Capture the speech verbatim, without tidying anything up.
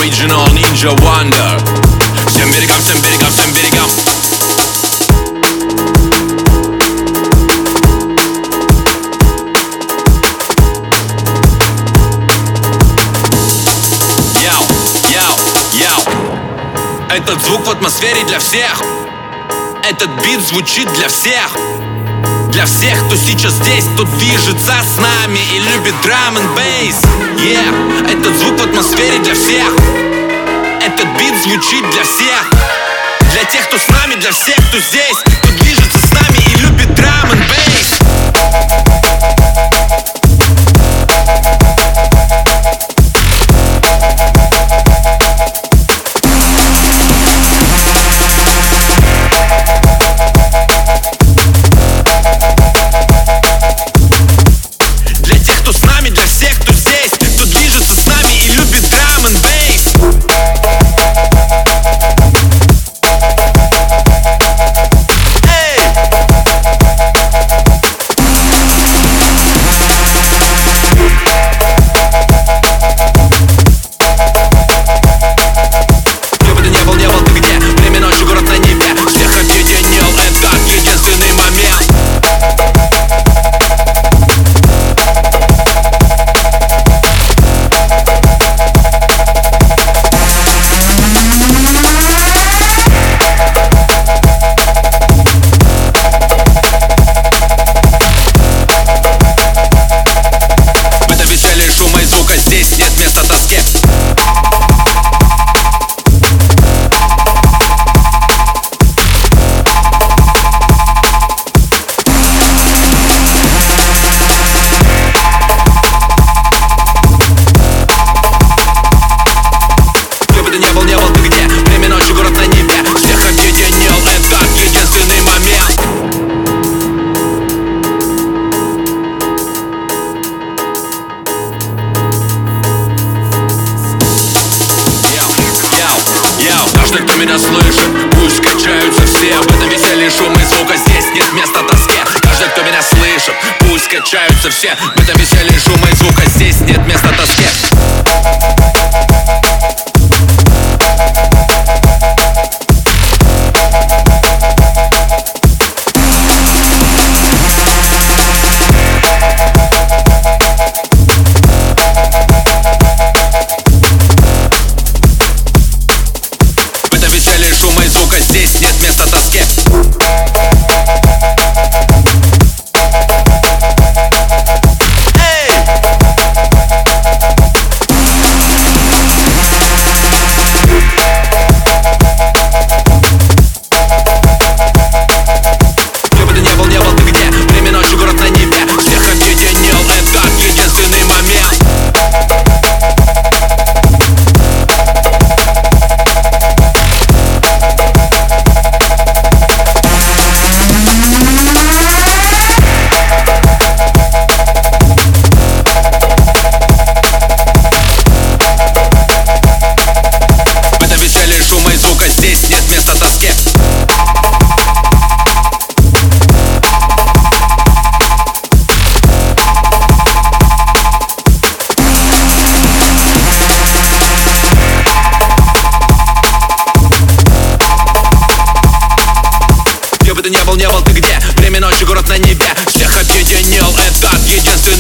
Original Ninja Wonder. Всем берегам, всем берегам, всем берегам. Яу, яу, яу. Этот звук в атмосфере для всех. Этот бит звучит для всех. Для всех, кто сейчас здесь, кто движется с нами и любит драм н бейс. Yeah, этот звук в атмосфере для всех. Этот бит звучит для всех. Для тех, кто с нами, для всех, кто здесь, кто движется с нами и любит драм н бейс. Каждый, кто меня слышит, пусть качаются все. В этом веселье шум и звука, здесь нет места тоске. Каждый, кто меня слышит, пусть качаются все. В этом веселье шума и звука, здесь нет места тоске. Шума и звука, здесь нет места тоске. Где бы ты не был, не был ты где? Время ночью, город на небе. Всех объединил этот единственный момент. Шума и звука, здесь нет места тоске. Где бы ты не был, не был ты где? Время ночью, город на небе. Всех объединил этот единственный